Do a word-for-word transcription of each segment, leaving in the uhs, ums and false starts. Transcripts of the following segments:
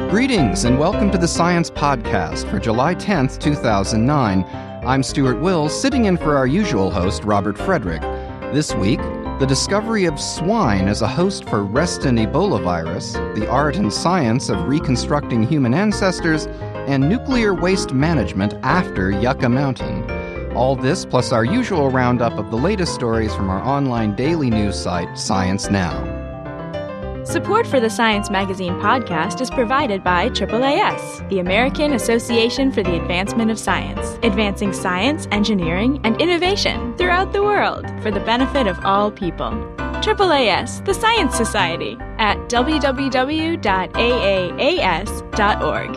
Greetings and welcome to the Science Podcast for July tenth, two thousand nine. I'm Stuart Wills, sitting in for our usual host, Robert Frederick. This week, the discovery of swine as a host for Reston Ebola virus, the art and science of reconstructing human ancestors, and nuclear waste management after Yucca Mountain. All this plus our usual roundup of the latest stories from our online daily news site, Science Now. Support for the Science Magazine podcast is provided by triple A S, the American Association for the Advancement of Science, advancing science, engineering, and innovation throughout the world for the benefit of all people. triple A S, the Science Society, at w w w dot a a a s dot org.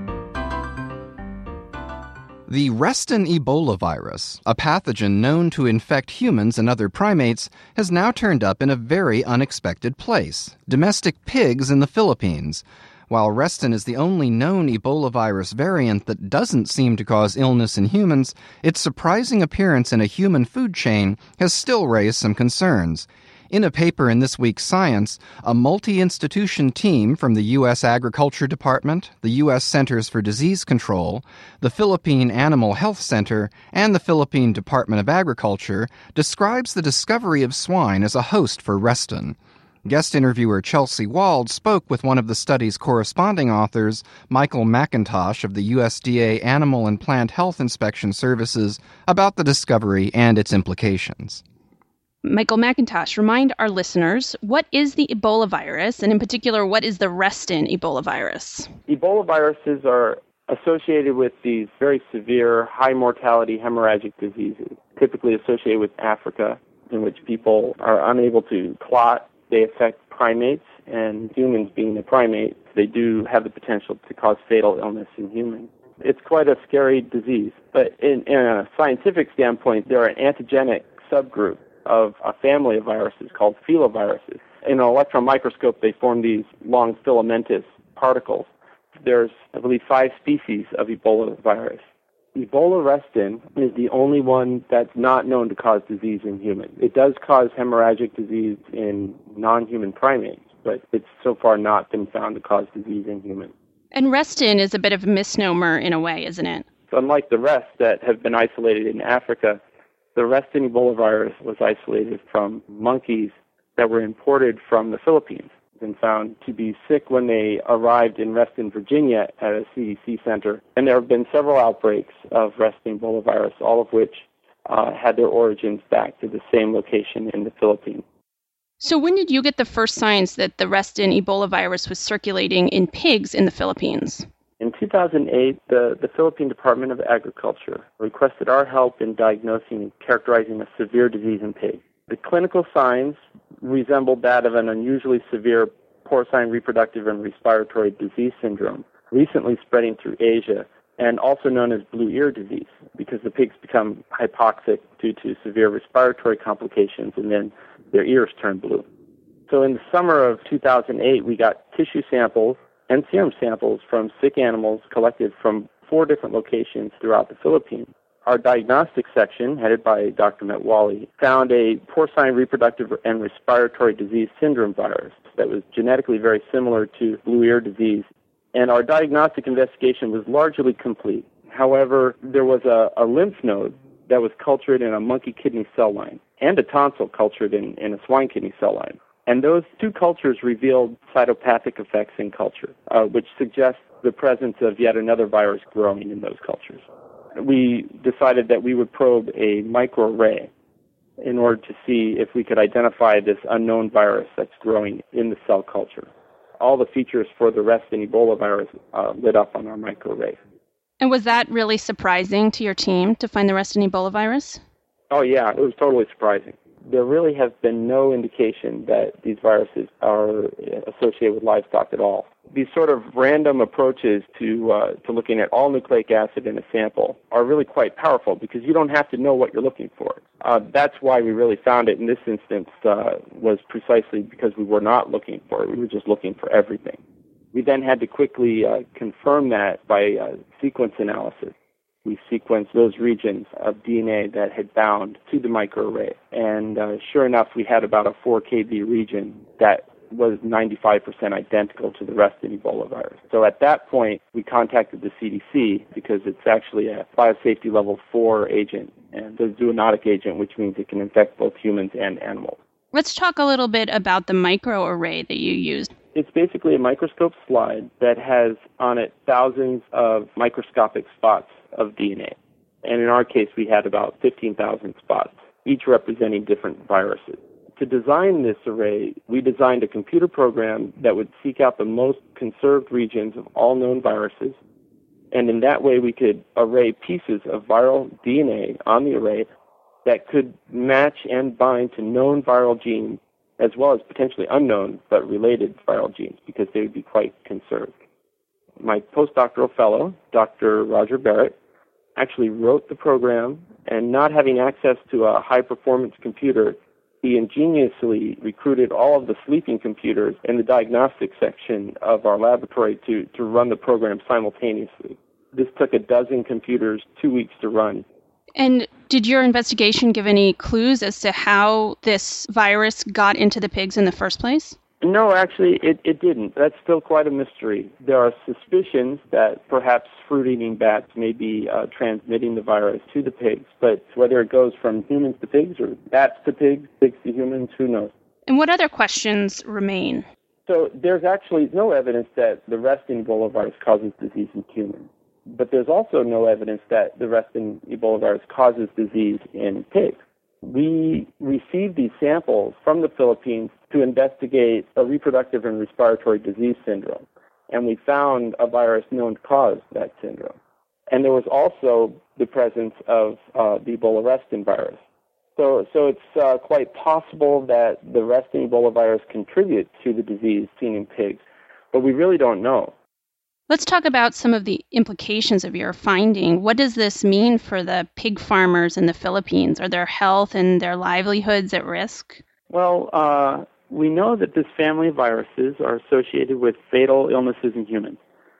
The Reston Ebola virus, a pathogen known to infect humans and other primates, has now turned up in a very unexpected place, domestic pigs in the Philippines. While Reston is the only known Ebola virus variant that doesn't seem to cause illness in humans, its surprising appearance in a human food chain has still raised some concerns. In a paper in this week's Science, a multi-institution team from the U S Agriculture Department, the U S Centers for Disease Control, the Philippine Animal Health Center, and the Philippine Department of Agriculture describes the discovery of swine as a host for Reston. Guest interviewer Chelsea Wald spoke with one of the study's corresponding authors, Michael McIntosh of the U S D A Animal and Plant Health Inspection Services, about the discovery and its implications. Michael McIntosh, remind our listeners, what is the Ebola virus, and in particular, what is the Reston Ebola virus? Ebola viruses are associated with these very severe, high-mortality hemorrhagic diseases, typically associated with Africa, in which people are unable to clot. They affect primates, and humans being a primate, they do have the potential to cause fatal illness in humans. It's quite a scary disease, but in, in a scientific standpoint, they're an antigenic subgroup of a family of viruses called filoviruses. In an electron microscope, they form these long filamentous particles. There's, I believe, five species of Ebola virus. Ebola Reston is the only one that's not known to cause disease in humans. It does cause hemorrhagic disease in non-human primates, but it's so far not been found to cause disease in humans. And Reston is a bit of a misnomer in a way, isn't it? So unlike the rest that have been isolated in Africa, the Reston Ebola virus was isolated from monkeys that were imported from the Philippines and found to be sick when they arrived in Reston, Virginia at a C D C center. And there have been several outbreaks of Reston Ebola virus, all of which uh, had their origins back to the same location in the Philippines. So when did you get the first signs that the Reston Ebola virus was circulating in pigs in the Philippines? In two thousand eight, the, the Philippine Department of Agriculture requested our help in diagnosing and characterizing a severe disease in pigs. The clinical signs resembled that of an unusually severe porcine reproductive and respiratory disease syndrome, recently spreading through Asia, and also known as blue ear disease, because the pigs become hypoxic due to severe respiratory complications, and then their ears turn blue. So in the summer of two thousand eight, we got tissue samples and serum samples from sick animals collected from four different locations throughout the Philippines. Our diagnostic section, headed by Doctor Metwally, found a porcine reproductive and respiratory disease syndrome virus that was genetically very similar to blue ear disease, and our diagnostic investigation was largely complete. However, there was a, a lymph node that was cultured in a monkey kidney cell line and a tonsil cultured in, in a swine kidney cell line. And those two cultures revealed cytopathic effects in culture, uh, which suggests the presence of yet another virus growing in those cultures. We decided that we would probe a microarray in order to see if we could identify this unknown virus that's growing in the cell culture. All the features for the Reston Ebola virus uh, lit up on our microarray. And was that really surprising to your team to find the Reston Ebola virus? Oh, yeah, it was totally surprising. There really has been no indication that these viruses are associated with livestock at all. These sort of random approaches to uh, to looking at all nucleic acid in a sample are really quite powerful because you don't have to know what you're looking for. Uh, that's why we really found it in this instance uh, was precisely because we were not looking for it. We were just looking for everything. We then had to quickly uh, confirm that by uh, sequence analysis. We sequenced those regions of D N A that had bound to the microarray. And uh, sure enough, we had about a four K B region that was ninety-five percent identical to the Reston Ebola virus. So at that point, we contacted the C D C because it's actually a biosafety level four agent and a zoonotic agent, which means it can infect both humans and animals. Let's talk a little bit about the microarray that you used. It's basically a microscope slide that has on it thousands of microscopic spots of D N A. And in our case, we had about fifteen thousand spots, each representing different viruses. To design this array, we designed a computer program that would seek out the most conserved regions of all known viruses, and in that way we could array pieces of viral D N A on the array that could match and bind to known viral genes as well as potentially unknown but related viral genes because they would be quite conserved. My postdoctoral fellow, Doctor Roger Barrett, actually wrote the program, and not having access to a high-performance computer, he ingeniously recruited all of the sleeping computers in the diagnostic section of our laboratory to, to run the program simultaneously. This took a dozen computers two weeks to run. And did your investigation give any clues as to how this virus got into the pigs in the first place? No, actually, it, it didn't. That's still quite a mystery. There are suspicions that perhaps fruit-eating bats may be uh, transmitting the virus to the pigs, but whether it goes from humans to pigs or bats to pigs, pigs to humans, who knows? And what other questions remain? So there's actually no evidence that the Reston Ebola virus causes disease in humans. But there's also no evidence that the Reston Ebola virus causes disease in pigs. We received these samples from the Philippines to investigate a reproductive and respiratory disease syndrome, and we found a virus known to cause that syndrome. And there was also the presence of uh, the Ebola Reston virus. So, so it's uh, quite possible that the Reston Ebola virus contributes to the disease seen in pigs, but we really don't know. Let's talk about some of the implications of your finding. What does this mean for the pig farmers in the Philippines? Are their health and their livelihoods at risk? Well, uh, we know that this family of viruses are associated with fatal illnesses in humans.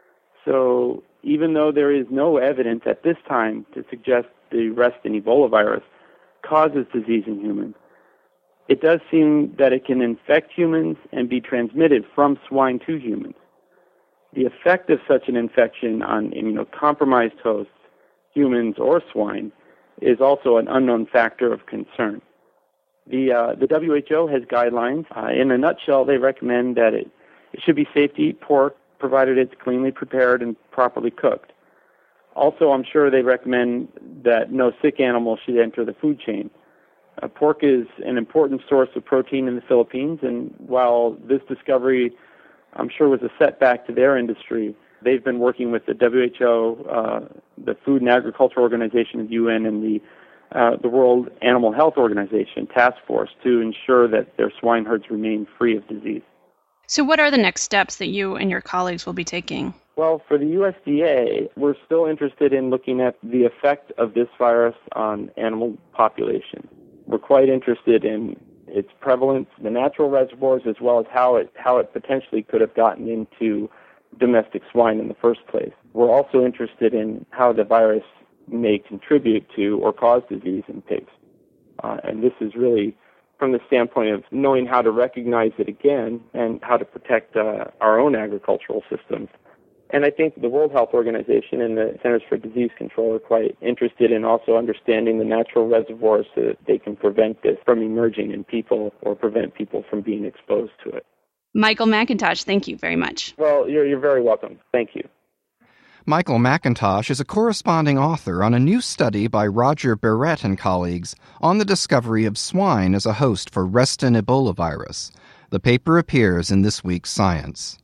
So even though there is no evidence at this time to suggest the Reston Ebola virus causes disease in humans, it does seem that it can infect humans and be transmitted from swine to humans. The effect of such an infection on immunocompromised hosts, humans or swine, is also an unknown factor of concern. The uh, the W H O has guidelines. Uh, in a nutshell, they recommend that it, it should be safe to eat pork, provided it's cleanly prepared and properly cooked. Also, I'm sure they recommend that no sick animal should enter the food chain. Uh, pork is an important source of protein in the Philippines, and while this discovery I'm sure was a setback to their industry, they've been working with the W H O, uh, the Food and Agriculture Organization of the U N, and the uh, the World Animal Health Organization task force to ensure that their swine herds remain free of disease. So what are the next steps that you and your colleagues will be taking? Well, for the U S D A, we're still interested in looking at the effect of this virus on animal populations. We're quite interested in its prevalence, the natural reservoirs, as well as how it how it potentially could have gotten into domestic swine in the first place. We're also interested in how the virus may contribute to or cause disease in pigs. Uh, and this is really from the standpoint of knowing how to recognize it again and how to protect uh, our own agricultural systems. And I think the World Health Organization and the Centers for Disease Control are quite interested in also understanding the natural reservoirs so that they can prevent this from emerging in people or prevent people from being exposed to it. Michael McIntosh, thank you very much. Well, you're, you're very welcome. Thank you. Michael McIntosh is a corresponding author on a new study by Roger Barrett and colleagues on the discovery of swine as a host for Reston Ebola virus. The paper appears in this week's Science.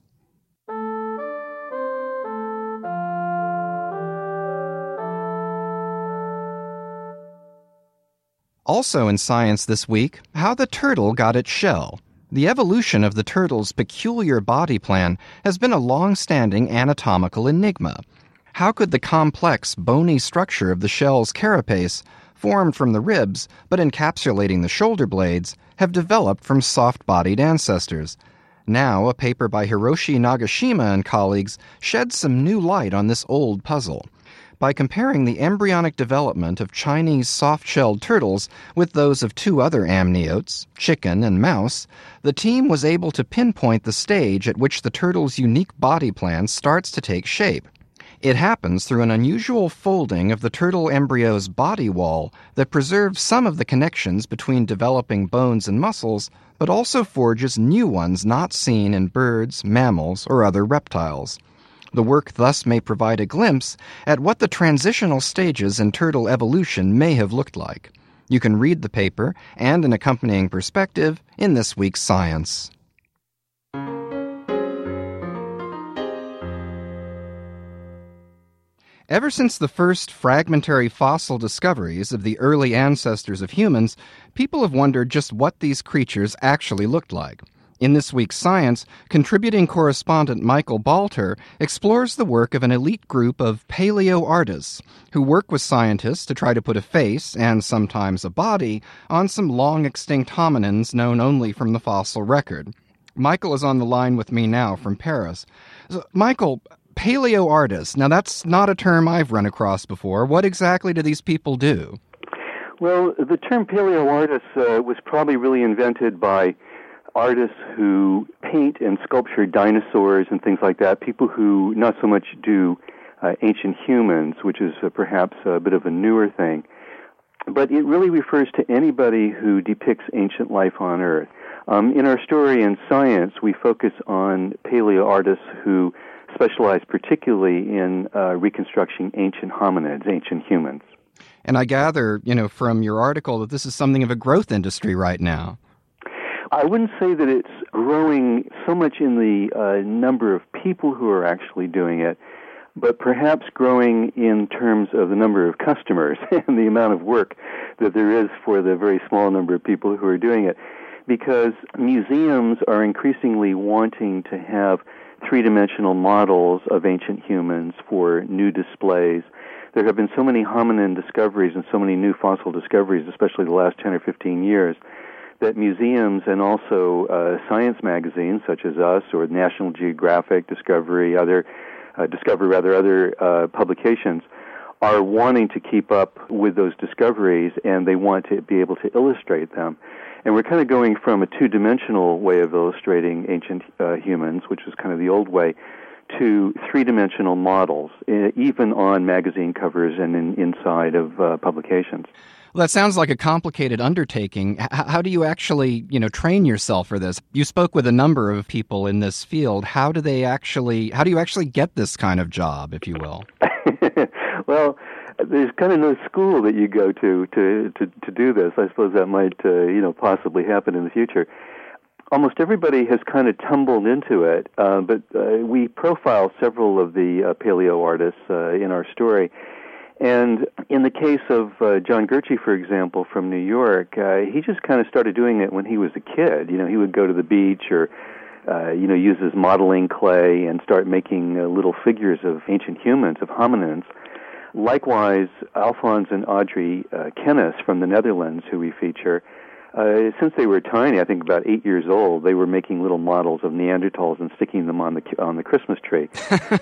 Also in Science this week, how the turtle got its shell. The evolution of the turtle's peculiar body plan has been a long-standing anatomical enigma. How could the complex, bony structure of the shell's carapace, formed from the ribs but encapsulating the shoulder blades, have developed from soft-bodied ancestors? Now, a paper by Hiroshi Nagashima and colleagues sheds some new light on this old puzzle. by comparing the embryonic development of Chinese soft-shelled turtles with those of two other amniotes, chicken and mouse. The team was able to pinpoint the stage at which the turtle's unique body plan starts to take shape. It happens through an unusual folding of the turtle embryo's body wall that preserves some of the connections between developing bones and muscles, but also forges new ones not seen in birds, mammals, or other reptiles. The work thus may provide a glimpse at what the transitional stages in turtle evolution may have looked like. You can read the paper and an accompanying perspective in this week's Science. Ever since the first fragmentary fossil discoveries of the early ancestors of humans, people have wondered just what these creatures actually looked like. In this week's Science, contributing correspondent Michael Balter explores the work of an elite group of paleoartists who work with scientists to try to put a face, and sometimes a body, on some long-extinct hominins known only from the fossil record. Michael is on the line with me now from Paris. So, Michael, paleoartists, now that's not a term I've run across before. What exactly do these people do? Well, the term paleoartist uh, was probably really invented by artists who paint and sculpture dinosaurs and things like that, people who not so much do uh, ancient humans, which is uh, perhaps a bit of a newer thing, but it really refers to anybody who depicts ancient life on Earth. Um, in our story in Science, we focus on paleoartists who specialize particularly in uh, reconstructing ancient hominids, ancient humans. And I gather, you know, from your article that this is something of a growth industry right now. I wouldn't say that it's growing so much in the uh, number of people who are actually doing it, but perhaps growing in terms of the number of customers and the amount of work that there is for the very small number of people who are doing it. Because museums are increasingly wanting to have three-dimensional models of ancient humans for new displays. There have been so many hominin discoveries and so many new fossil discoveries, especially the last ten or fifteen years, that museums and also uh, science magazines such as us or National Geographic, Discovery, other uh, Discovery, rather other uh, publications are wanting to keep up with those discoveries, and they want to be able to illustrate them. And we're kind of going from a two-dimensional way of illustrating ancient uh, humans, which is kind of the old way, to three-dimensional models, even on magazine covers and in, inside of uh, publications. Well, that sounds like a complicated undertaking. H- how do you actually, you know, train yourself for this? You spoke with a number of people in this field. How do they actually, how do you actually get this kind of job, if you will? Well, there's kind of no school that you go to to, to, to do this. I suppose that might, uh, you know, possibly happen in the future. Almost everybody has kind of tumbled into it, uh, but uh, we profile several of the uh, paleo artists uh, in our story. And in the case of uh, John Gurche, for example, from New York, uh, he just kind of started doing it when he was a kid. You know, he would go to the beach or, uh, you know, use his modeling clay and start making uh, little figures of ancient humans, of hominins. Likewise, Alphonse and Audrey uh, Kennis from the Netherlands, who we feature, uh, since they were tiny, I think about eight years old, they were making little models of Neanderthals and sticking them on the on the Christmas tree.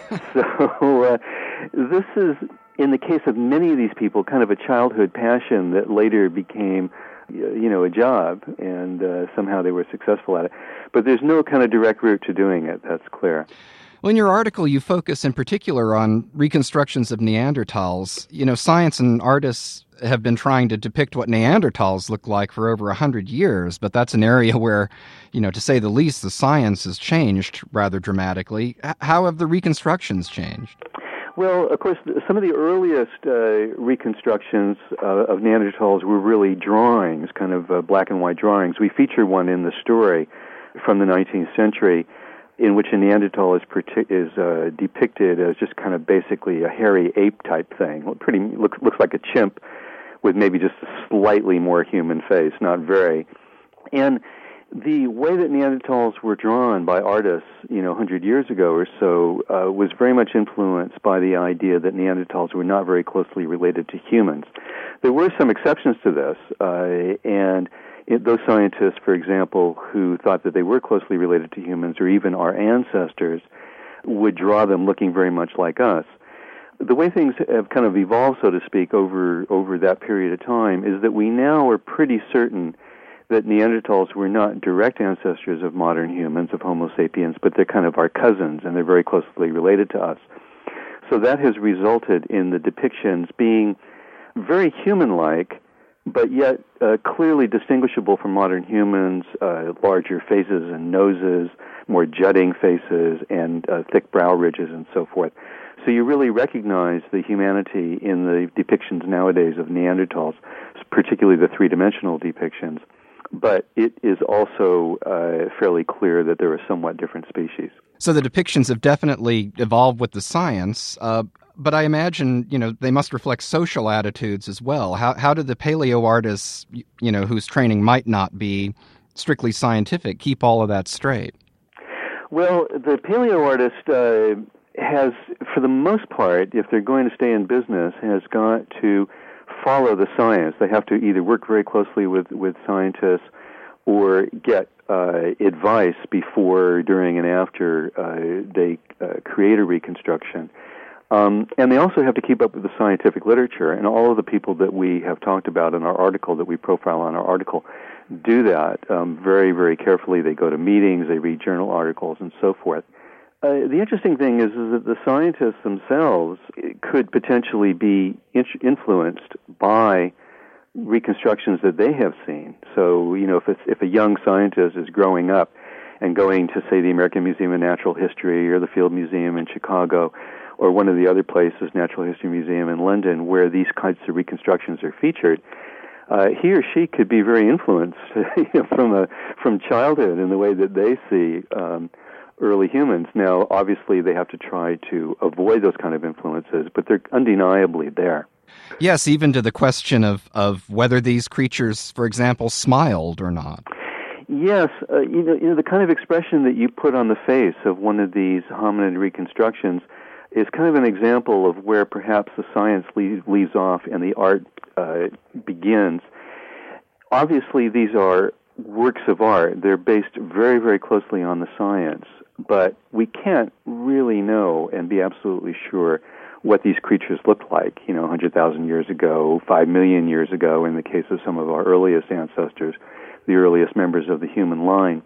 So uh, this is, in the case of many of these people, kind of a childhood passion that later became, you know, a job, and uh, somehow they were successful at it. But there's no kind of direct route to doing it, that's clear. Well, in your article, you focus in particular on reconstructions of Neanderthals. You know, science and artists have been trying to depict what Neanderthals look like for over a hundred years, but that's an area where, you know, to say the least, the science has changed rather dramatically. How have the reconstructions changed? Well, of course, some of the earliest uh, reconstructions uh, of Neanderthals were really drawings, kind of uh, black and white drawings. We feature one in the story from the nineteenth century in which a Neanderthal is is uh, depicted as just kind of basically a hairy ape type thing. It pretty looks looks like a chimp with maybe just a slightly more human face, not very. And the way that Neanderthals were drawn by artists, you know, one hundred years ago or so, uh, was very much influenced by the idea that Neanderthals were not very closely related to humans. There were some exceptions to this, uh, and it, those scientists, for example, who thought that they were closely related to humans or even our ancestors, would draw them looking very much like us. the way things have kind of evolved, so to speak, over over that period of time is that we now are pretty certain that Neanderthals were not direct ancestors of modern humans, of Homo sapiens, but they're kind of our cousins, and they're very closely related to us. So that has resulted in the depictions being very human-like, but yet uh, clearly distinguishable from modern humans, uh, larger faces and noses, more jutting faces, and uh, thick brow ridges and so forth. So you really recognize the humanity in the depictions nowadays of Neanderthals, particularly the three-dimensional depictions. But it is also uh, fairly clear that they're a somewhat different species. So the depictions have definitely evolved with the science, uh, but I imagine, you know, they must reflect social attitudes as well. How how do the paleo artists, you know, whose training might not be strictly scientific, keep all of that straight? Well, the paleo artist uh, has, for the most part, if they're going to stay in business, has got to follow the science. They have to either work very closely with, with scientists or get uh, advice before, during, and after uh, they uh, create a reconstruction. Um, and they also have to keep up with the scientific literature, and all of the people that we have talked about in our article, that we profile on our article, do that um, very, very carefully. They go to meetings, they read journal articles, and so forth. Uh, the interesting thing is, is that the scientists themselves could potentially be in- influenced by reconstructions that they have seen. So, you know, if it's, if a young scientist is growing up and going to, say, the American Museum of Natural History or the Field Museum in Chicago, or one of the other places, Natural History Museum in London, where these kinds of reconstructions are featured, uh, he or she could be very influenced you know, from a from childhood in the way that they see um, early humans. Now, obviously, they have to try to avoid those kind of influences, but they're undeniably there. Yes, even to the question of, of whether these creatures, for example, smiled or not. Yes, uh, you know, you know, the kind of expression that you put on the face of one of these hominid reconstructions is kind of an example of where perhaps the science leaves, leaves off and the art uh, begins. Obviously, these are works of art. They're based very, very closely on the science, but we can't really know and be absolutely sure what these creatures looked like, you know, one hundred thousand years ago, five million years ago, in the case of some of our earliest ancestors, the earliest members of the human line.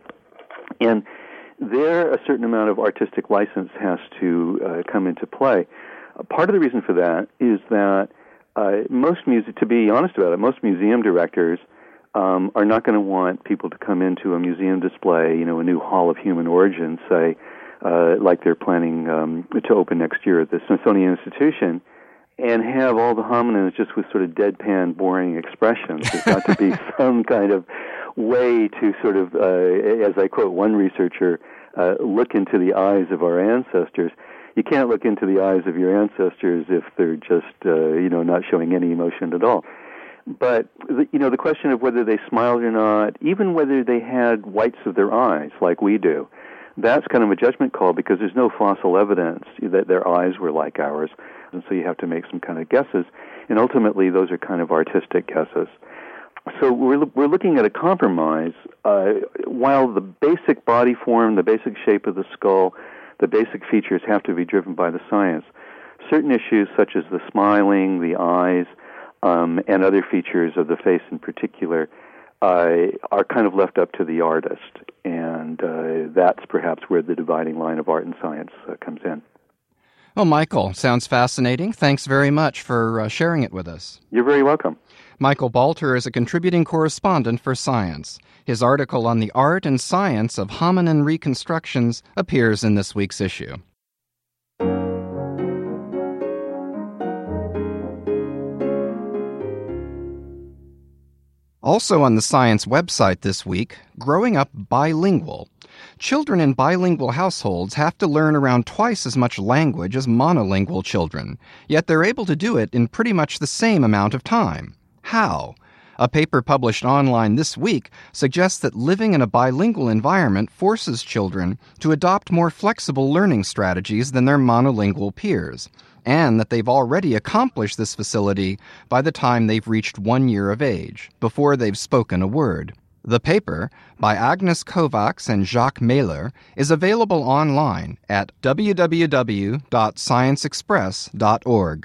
And there, a certain amount of artistic license has to uh, come into play. Uh, part of the reason for that is that uh, most muse- to be honest about it, most museum directors um, are not going to want people to come into a museum display, you know, a new Hall of Human Origin, say, uh, like they're planning um, to open next year at the Smithsonian Institution, and have all the hominins just with sort of deadpan, boring expressions. There's got to be some kind of way to sort of, uh, as I quote one researcher, uh, look into the eyes of our ancestors. You can't look into the eyes of your ancestors if they're just, uh, you know, not showing any emotion at all. But, the, you know, the question of whether they smiled or not, even whether they had whites of their eyes like we do, that's kind of a judgment call because there's no fossil evidence that their eyes were like ours. And so you have to make some kind of guesses. And ultimately, those are kind of artistic guesses. So we're we're looking at a compromise. Uh, while the basic body form, the basic shape of the skull, the basic features have to be driven by the science, certain issues such as the smiling, the eyes, um, and other features of the face in particular uh, are kind of left up to the artist. And uh, that's perhaps where the dividing line of art and science uh, comes in. Well, Michael, sounds fascinating. Thanks very much for uh, sharing it with us. You're very welcome. Michael Balter is a contributing correspondent for Science. His article on the art and science of hominin reconstructions appears in this week's issue. Also on the Science website this week, growing up bilingual. Children in bilingual households have to learn around twice as much language as monolingual children, yet they're able to do it in pretty much the same amount of time. How? A paper published online this week suggests that living in a bilingual environment forces children to adopt more flexible learning strategies than their monolingual peers, and that they've already accomplished this facility by the time they've reached one year of age, before they've spoken a word. The paper, by Agnes Kovacs and Jacques Mehler, is available online at w w w dot science express dot org.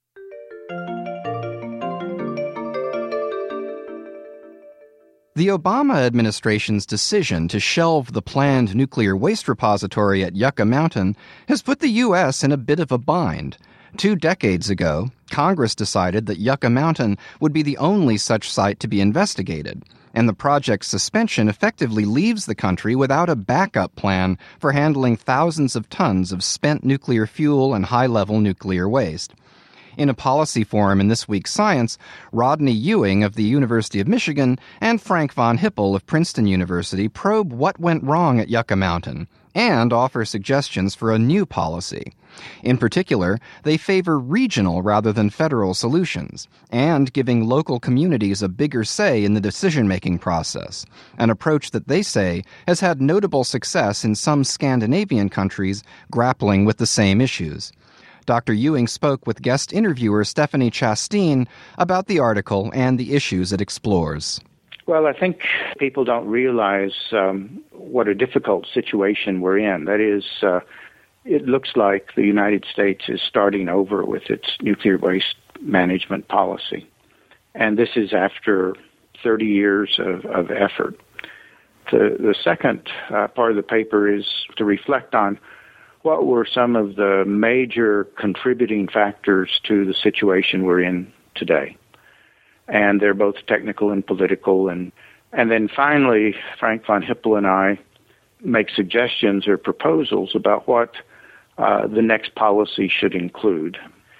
The Obama administration's decision to shelve the planned nuclear waste repository at Yucca Mountain has put the U S in a bit of a bind. Two decades ago, Congress decided that Yucca Mountain would be the only such site to be investigated, and the project's suspension effectively leaves the country without a backup plan for handling thousands of tons of spent nuclear fuel and high-level nuclear waste. In a policy forum in this week's Science, Rodney Ewing of the University of Michigan and Frank von Hippel of Princeton University probe what went wrong at Yucca Mountain and offer suggestions for a new policy. In particular, they favor regional rather than federal solutions and giving local communities a bigger say in the decision-making process, an approach that they say has had notable success in some Scandinavian countries grappling with the same issues. Doctor Ewing spoke with guest interviewer Stephanie Chasteen about the article and the issues it explores. Well, I think people don't realize um, what a difficult situation we're in. That is, uh, it looks like the United States is starting over with its nuclear waste management policy. And this is after thirty years of, of effort. The, the second uh, part of the paper is to reflect on what were some of the major contributing factors to the situation we're in today. And they're both technical and political. And, and then finally, Frank von Hippel and I make suggestions or proposals about what uh, the next policy should include.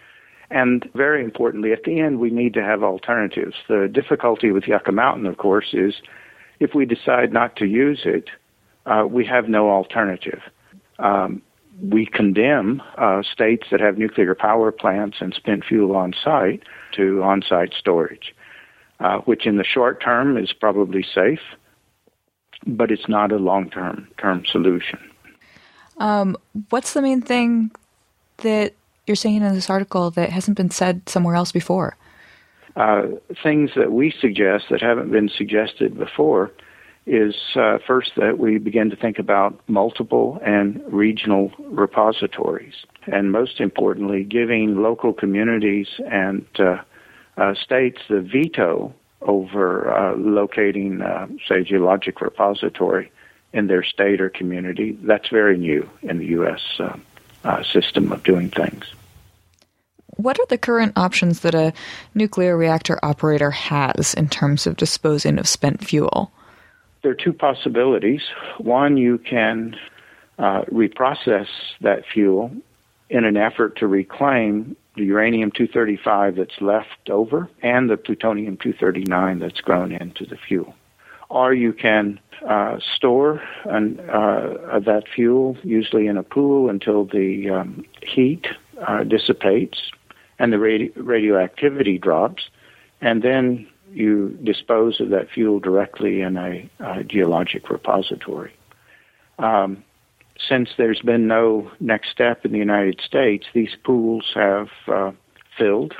And very importantly, at the end, we need to have alternatives. The difficulty with Yucca Mountain, of course, is if we decide not to use it, uh, we have no alternative. Um, We condemn uh, states that have nuclear power plants and spent fuel on site to on-site storage, uh, which in the short term is probably safe, but it's not a long-term term solution. Um, what's the main thing that you're saying in this article that hasn't been said somewhere else before? Uh, things that we suggest that haven't been suggested before is uh, first that we begin to think about multiple and regional repositories, and most importantly, giving local communities and uh, uh, states the veto over uh, locating, uh, say, geologic repository in their state or community. That's very new in the U S uh, uh, system of doing things. What are the current options that a nuclear reactor operator has in terms of disposing of spent fuel? There are two possibilities. One, you can uh, reprocess that fuel in an effort to reclaim the uranium two thirty-five that's left over and the plutonium two thirty-nine that's grown into the fuel. Or you can uh, store an, uh, that fuel, usually in a pool, until the um, heat uh, dissipates and the radi- radioactivity drops, and then you dispose of that fuel directly in a, a geologic repository. Um, since there's been no next step in the United States, these pools have uh, filled.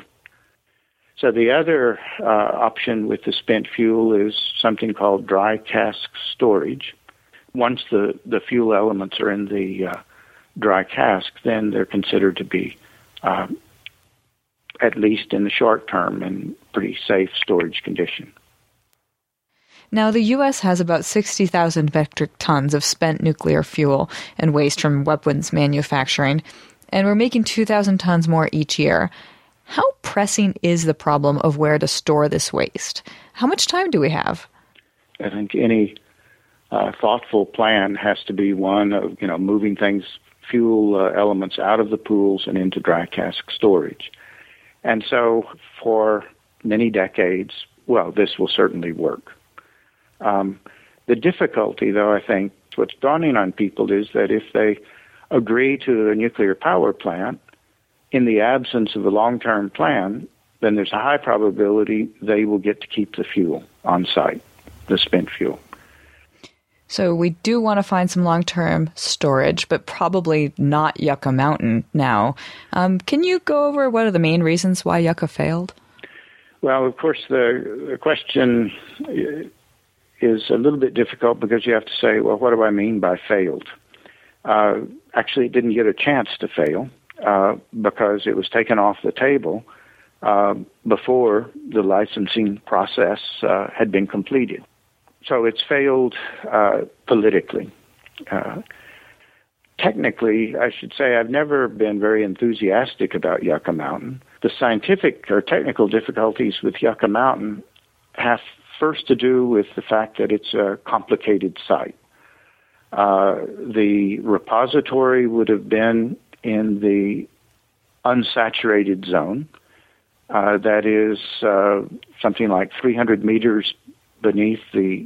So the other uh, option with the spent fuel is something called dry cask storage. Once the, the fuel elements are in the uh, dry cask, then they're considered to be uh, at least in the short term, in pretty safe storage condition. Now, the U S has about sixty thousand metric tons of spent nuclear fuel and waste from weapons manufacturing, and we're making two thousand tons more each year. How pressing is the problem of where to store this waste? How much time do we have? I think any uh, thoughtful plan has to be one of, you know, moving things, fuel uh, elements out of the pools and into dry cask storage. And so for many decades, well, this will certainly work. Um, the difficulty, though, I think, what's dawning on people is that if they agree to a nuclear power plant, in the absence of a long-term plan, then there's a high probability they will get to keep the fuel on site, the spent fuel. So we do want to find some long-term storage, but probably not Yucca Mountain now. Um, can you go over what are the main reasons why Yucca failed? Well, of course, the, the question is a little bit difficult because you have to say, well, what do I mean by failed? Uh, actually, it didn't get a chance to fail uh, because it was taken off the table uh, before the licensing process uh, had been completed. So it's failed uh, politically. Uh, technically, I should say I've never been very enthusiastic about Yucca Mountain. The scientific or technical difficulties with Yucca Mountain have first to do with the fact that it's a complicated site. Uh, the repository would have been in the unsaturated zone. Uh, that is uh, something like three hundred meters beneath the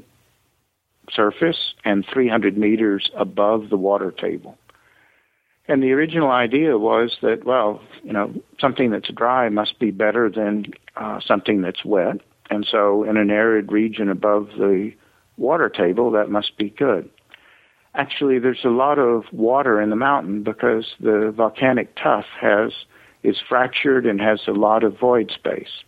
surface and three hundred meters above the water table. And the original idea was that, well, you know, something that's dry must be better than uh, something that's wet. And so in an arid region above the water table, that must be good. Actually, there's a lot of water in the mountain because the volcanic tuff has is fractured and has a lot of void space.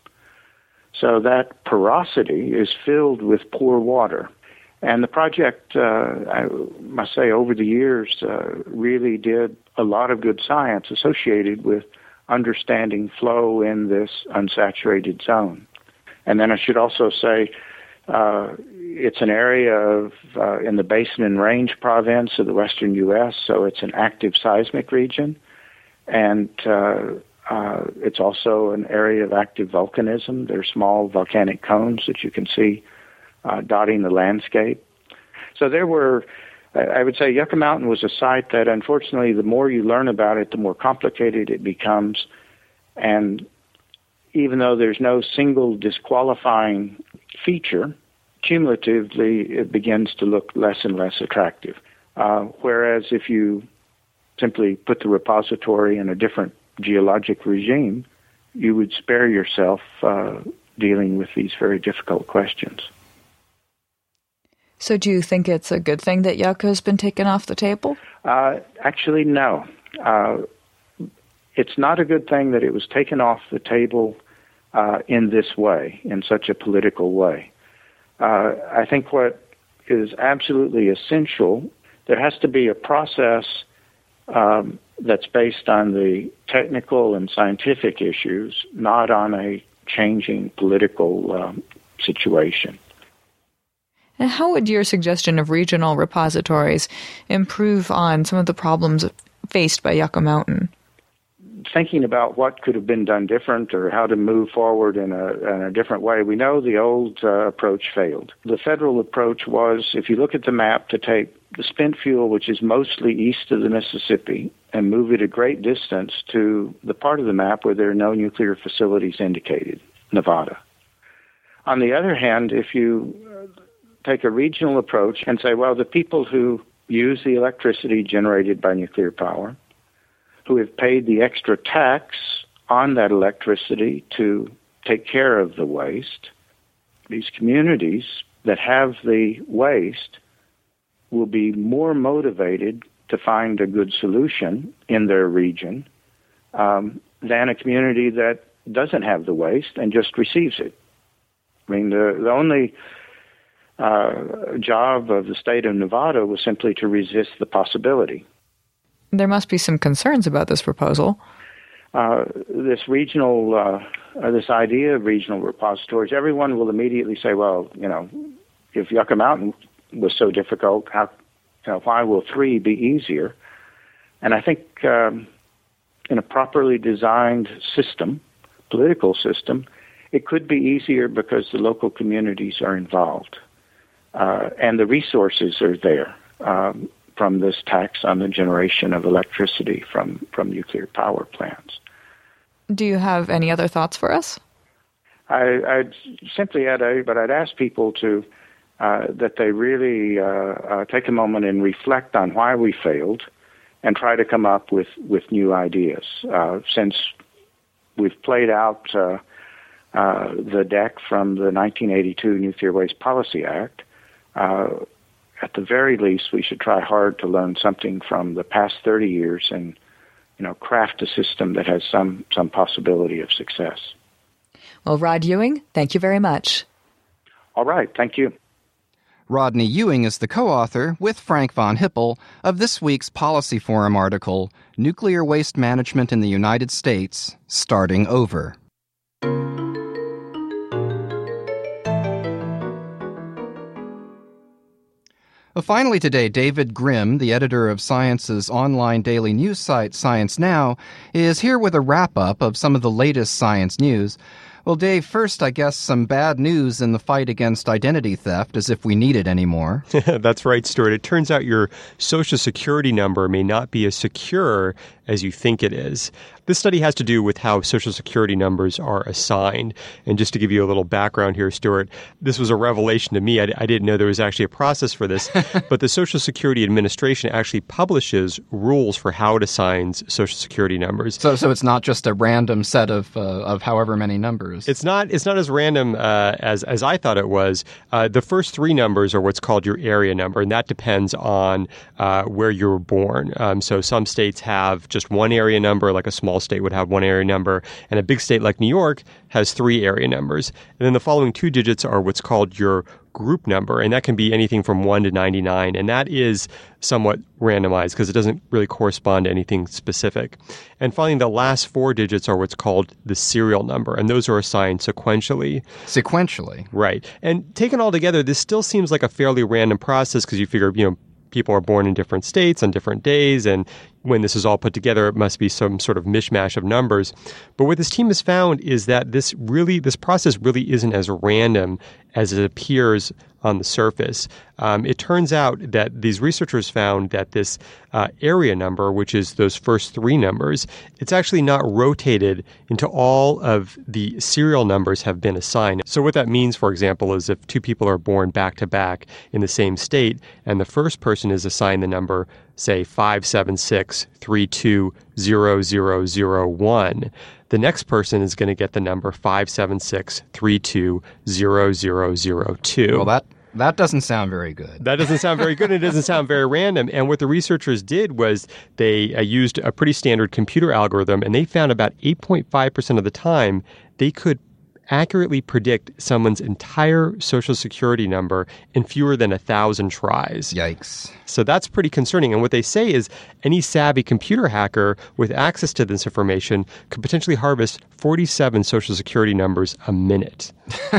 So that porosity is filled with poor water. And the project, uh, I must say, over the years, uh, really did a lot of good science associated with understanding flow in this unsaturated zone. And then I should also say uh, it's an area of uh, in the Basin and Range province of the western U S, so it's an active seismic region. And uh, uh, it's also an area of active volcanism. There are small volcanic cones that you can see uh, dotting the landscape. So there were, I would say Yucca Mountain was a site that, unfortunately, the more you learn about it, the more complicated it becomes. And even though there's no single disqualifying feature, cumulatively it begins to look less and less attractive. Uh, whereas if you simply put the repository in a different geologic regime, you would spare yourself uh, dealing with these very difficult questions. So do you think it's a good thing that Yucca has been taken off the table? Uh, actually, no. Uh, it's not a good thing that it was taken off the table uh, in this way, in such a political way. Uh, I think what is absolutely essential, there has to be a process um, that's based on the technical and scientific issues, not on a changing political um, situation. And how would your suggestion of regional repositories improve on some of the problems faced by Yucca Mountain? Thinking about what could have been done different or how to move forward in a, in a different way, we know the old uh, approach failed. The federal approach was, if you look at the map, to take the spent fuel, which is mostly east of the Mississippi, and move it a great distance to the part of the map where there are no nuclear facilities indicated, Nevada. On the other hand, if you take a regional approach and say, well, the people who use the electricity generated by nuclear power, who have paid the extra tax on that electricity to take care of the waste, these communities that have the waste will be more motivated to find a good solution in their region um, than a community that doesn't have the waste and just receives it. I mean, the, the only uh, job of the state of Nevada was simply to resist the possibility. There must be some concerns about this proposal. Uh, this regional, uh, uh, this idea of regional repositories, everyone will immediately say, well, you know, if Yucca Mountain was so difficult, how, you know, why will three be easier? And I think um, in a properly designed system, political system, it could be easier because the local communities are involved uh, and the resources are there. Um, from this tax on the generation of electricity from, from nuclear power plants. Do you have any other thoughts for us? I, I'd simply add, a, but I'd ask people to, uh, that they really uh, uh, take a moment and reflect on why we failed and try to come up with, with new ideas. Uh, since we've played out uh, uh, the deck from the nineteen eighty-two Nuclear Waste Policy Act, uh, at the very least, we should try hard to learn something from the past thirty years and, you know, craft a system that has some, some possibility of success. Well, Rod Ewing, thank you very much. All right. Thank you. Rodney Ewing is the co-author, with Frank von Hippel, of this week's Policy Forum article, Nuclear Waste Management in the United States, Starting Over. Well, finally today, David Grimm, the editor of Science's online daily news site Science Now, is here with a wrap-up of some of the latest science news. Well, Dave, first, I guess some bad news in the fight against identity theft, as if we need it anymore. That's right, Stuart. It turns out your Social Security number may not be as secure as you think it is. This study has to do with how Social Security numbers are assigned. And just to give you a little background here, Stuart, this was a revelation to me. I, I didn't know there was actually a process for this. But the Social Security Administration actually publishes rules for how it assigns Social Security numbers. So so it's not just a random set of uh, of however many numbers. It's not It's not as random uh, as, as I thought it was. Uh, the first three numbers are what's called your area number, and that depends on uh, where you were born. Um, so some states have just one area number, like a small state would have one area number, and a big state like New York has three area numbers. And then the following two digits are what's called your group number, and that can be anything from one to ninety-nine, and that is somewhat randomized because it doesn't really correspond to anything specific. And finally, the last four digits are what's called the serial number, and those are assigned sequentially. Sequentially? Right. And taken all together, this still seems like a fairly random process because you figure, you know, people are born in different states on different days, and when this is all put together, it must be some sort of mishmash of numbers. But what this team has found is that this really, this process really isn't as random as it appears on the surface. Um, it turns out that these researchers found that this uh, area number, which is those first three numbers, it's actually not rotated into all of the serial numbers have been assigned. So what that means, for example, is if two people are born back to back in the same state, and the first person is assigned the number, say, five seven six three two zero zero zero one, the next person is going to get the number five seven six three two zero zero zero two. Well, that that doesn't sound very good. That doesn't sound very good, and it doesn't sound very random. And what the researchers did was they uh, used a pretty standard computer algorithm, and they found about eight point five percent of the time they could accurately predict someone's entire Social Security number in fewer than a thousand tries. Yikes. So that's pretty concerning. And what they say is any savvy computer hacker with access to this information could potentially harvest forty-seven Social Security numbers a minute.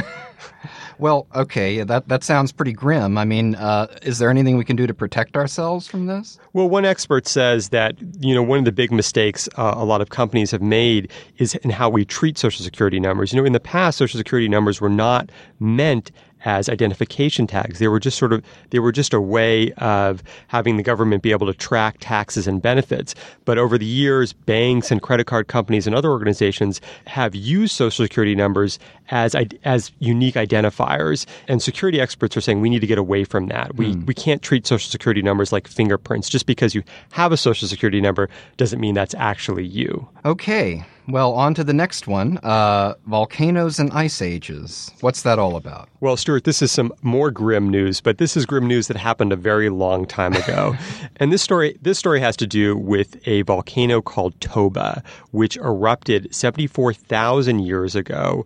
Well, okay, that, that sounds pretty grim. I mean, uh, is there anything we can do to protect ourselves from this? Well, one expert says that, you know, one of the big mistakes uh, a lot of companies have made is in how we treat Social Security numbers. You know, in the past, Social Security numbers were not meant as identification tags. They were just sort of, they were just a way of having the government be able to track taxes and benefits. But over the years, banks and credit card companies and other organizations have used Social Security numbers as as unique identifiers. And security experts are saying we need to get away from that. We mm. we can't treat Social Security numbers like fingerprints. Just because you have a Social Security number doesn't mean that's actually you. Okay. Well, on to the next one, uh, volcanoes and ice ages. What's that all about? Well, Stuart, this is some more grim news, but this is grim news that happened a very long time ago. And this story this story has to do with a volcano called Toba, which erupted seventy-four thousand years ago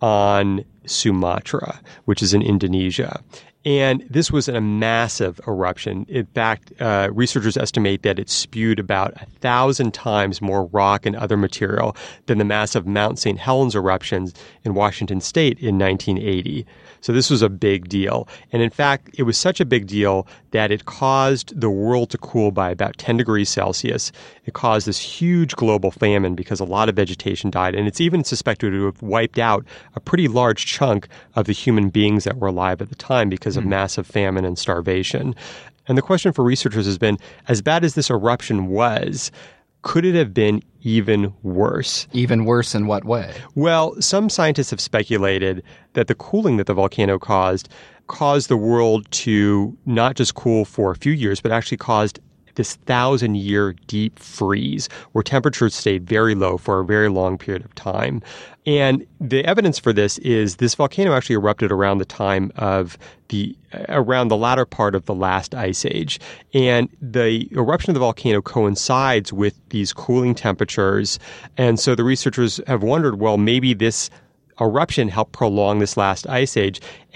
on Sumatra, which is in Indonesia. And this was a massive eruption. In fact, uh, researchers estimate that it spewed about a thousand times more rock and other material than the massive Mount Saint Helens eruptions in Washington state in nineteen eighty. So this was a big deal. And in fact, it was such a big deal that it caused the world to cool by about ten degrees Celsius. It caused this huge global famine because a lot of vegetation died. And it's even suspected to have wiped out a pretty large chunk of the human beings that were alive at the time because of mm. massive famine and starvation. And the question for researchers has been, as bad as this eruption was, could it have been even worse? Even worse in what way? Well, some scientists have speculated that the cooling that the volcano caused caused the world to not just cool for a few years, but actually caused this thousand-year deep freeze where temperatures stayed very low for a very long period of time. And the evidence for this is this volcano actually erupted around the time of the around the latter part of the last ice age. And the eruption of the volcano coincides with these cooling temperatures. And so the researchers have wondered, well, maybe this eruption helped prolong this last ice age. And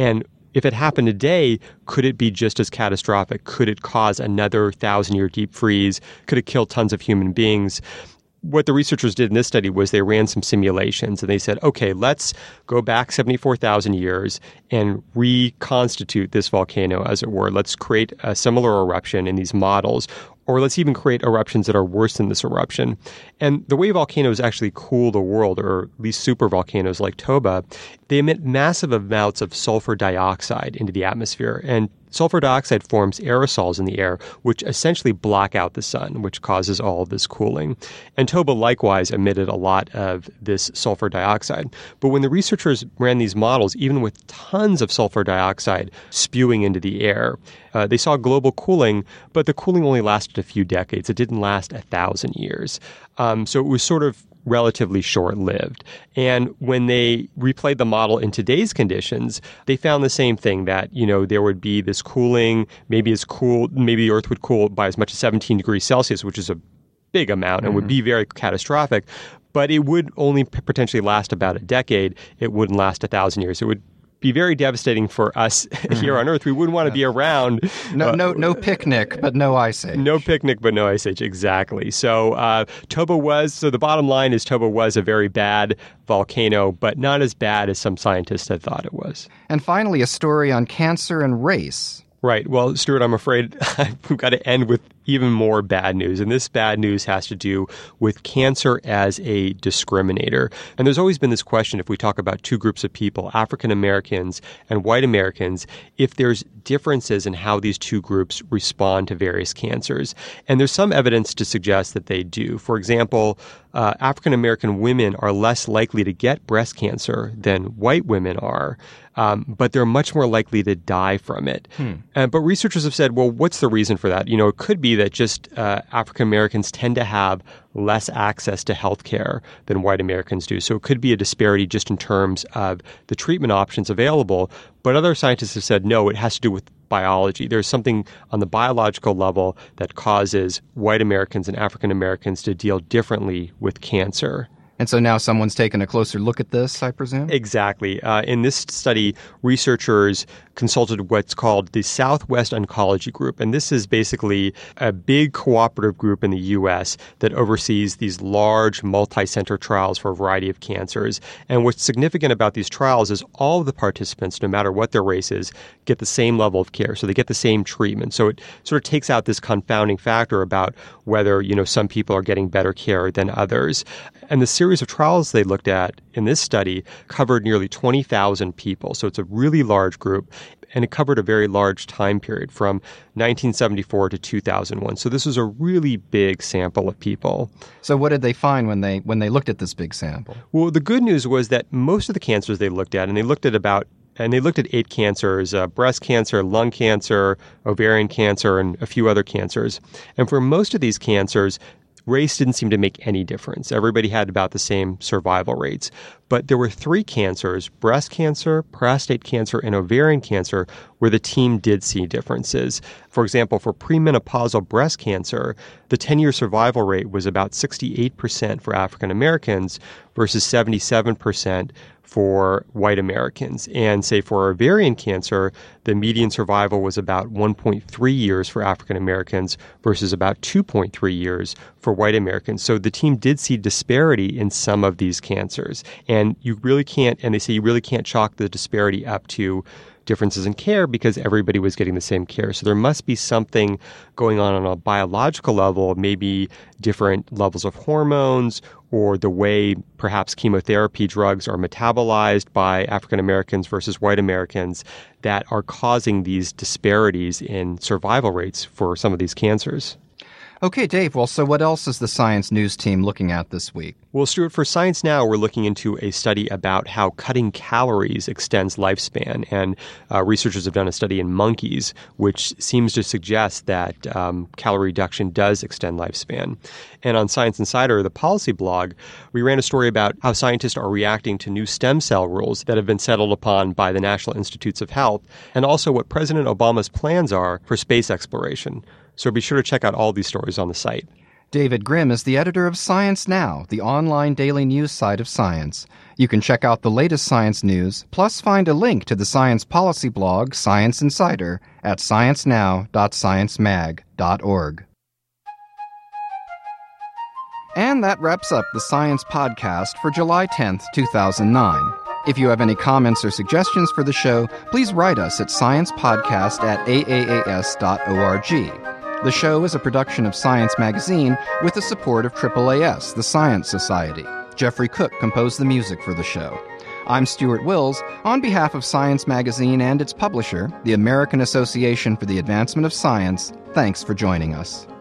if it happened today, could it be just as catastrophic? Could it cause another thousand-year deep freeze? Could it kill tons of human beings? What the researchers did in this study was they ran some simulations and they said, okay, let's go back seventy-four thousand years and reconstitute this volcano, as it were. Let's create a similar eruption in these models, or let's even create eruptions that are worse than this eruption. And the way volcanoes actually cool the world, or at least supervolcanoes like Toba, they emit massive amounts of sulfur dioxide into the atmosphere. And sulfur dioxide forms aerosols in the air, which essentially block out the sun, which causes all of this cooling. And Toba likewise emitted a lot of this sulfur dioxide. But when the researchers ran these models, even with tons of sulfur dioxide spewing into the air, uh, they saw global cooling, but the cooling only lasted a few decades. It didn't last a thousand years. Um, so it was sort of relatively short-lived. And when they replayed the model in today's conditions, they found the same thing, that, you know, there would be this cooling, maybe it's cool, maybe the Earth would cool by as much as seventeen degrees Celsius, which is a big amount and mm-hmm. would be very catastrophic, but it would only potentially last about a decade. It wouldn't last a thousand years. It would be very devastating for us mm-hmm. here on Earth. We wouldn't want to be around. No, uh, no, no picnic, but no ice age. No picnic, but no ice age. Exactly. So uh, Toba was. So the bottom line is Toba was a very bad volcano, but not as bad as some scientists had thought it was. And finally, a story on cancer and race. Right. Well, Stuart, I'm afraid we've got to end with even more bad news. And this bad news has to do with cancer as a discriminator. And there's always been this question, if we talk about two groups of people, African Americans and white Americans, if there's differences in how these two groups respond to various cancers. And there's some evidence to suggest that they do. For example, uh, African American women are less likely to get breast cancer than white women are. Um, but they're much more likely to die from it. Hmm. Uh, but researchers have said, well, what's the reason for that? You know, it could be that just uh, African Americans tend to have less access to health care than white Americans do. So it could be a disparity just in terms of the treatment options available. But other scientists have said, no, it has to do with biology. There's something on the biological level that causes white Americans and African Americans to deal differently with cancer. And so now someone's taken a closer look at this, I presume? Exactly. Uh, in this study, researchers consulted what's called the Southwest Oncology Group. And this is basically a big cooperative group in the U S that oversees these large multi-center trials for a variety of cancers. And what's significant about these trials is all of the participants, no matter what their race is, get the same level of care. So they get the same treatment. So it sort of takes out this confounding factor about whether, you know, some people are getting better care than others. And the series of trials they looked at in this study covered nearly twenty thousand people. So it's a really large group. And it covered a very large time period from nineteen seventy-four to two thousand one. So this was a really big sample of people. So what did they find when they when they looked at this big sample? Well, the good news was that most of the cancers they looked at, and they looked at about And they looked at eight cancers, uh, breast cancer, lung cancer, ovarian cancer, and a few other cancers. And for most of these cancers, race didn't seem to make any difference. Everybody had about the same survival rates. But there were three cancers, breast cancer, prostate cancer, and ovarian cancer, where the team did see differences. For example, for premenopausal breast cancer, the ten-year survival rate was about sixty-eight percent for African Americans versus seventy-seven percent for white Americans. And say for ovarian cancer, the median survival was about one point three years for African Americans versus about two point three years for white Americans. So the team did see disparity in some of these cancers. And you really can't, and they say you really can't chalk the disparity up to differences in care because everybody was getting the same care. So there must be something going on on a biological level, maybe different levels of hormones or the way perhaps chemotherapy drugs are metabolized by African Americans versus white Americans that are causing these disparities in survival rates for some of these cancers. Okay, Dave, well, so what else is the Science News team looking at this week? Well, Stuart, for Science Now, we're looking into a study about how cutting calories extends lifespan. And uh, researchers have done a study in monkeys, which seems to suggest that um, calorie reduction does extend lifespan. And on Science Insider, the policy blog, we ran a story about how scientists are reacting to new stem cell rules that have been settled upon by the National Institutes of Health, and also what President Obama's plans are for space exploration. So be sure to check out all these stories on the site. David Grimm is the editor of Science Now, the online daily news site of science. You can check out the latest science news, plus find a link to the science policy blog, Science Insider, at science now dot science mag dot org. And that wraps up the Science Podcast for July tenth, two thousand nine. If you have any comments or suggestions for the show, please write us at sciencepodcast at a a a s dot org. The show is a production of Science Magazine with the support of triple A S, the Science Society. Jeffrey Cook composed the music for the show. I'm Stuart Wills. On behalf of Science Magazine and its publisher, the American Association for the Advancement of Science, thanks for joining us.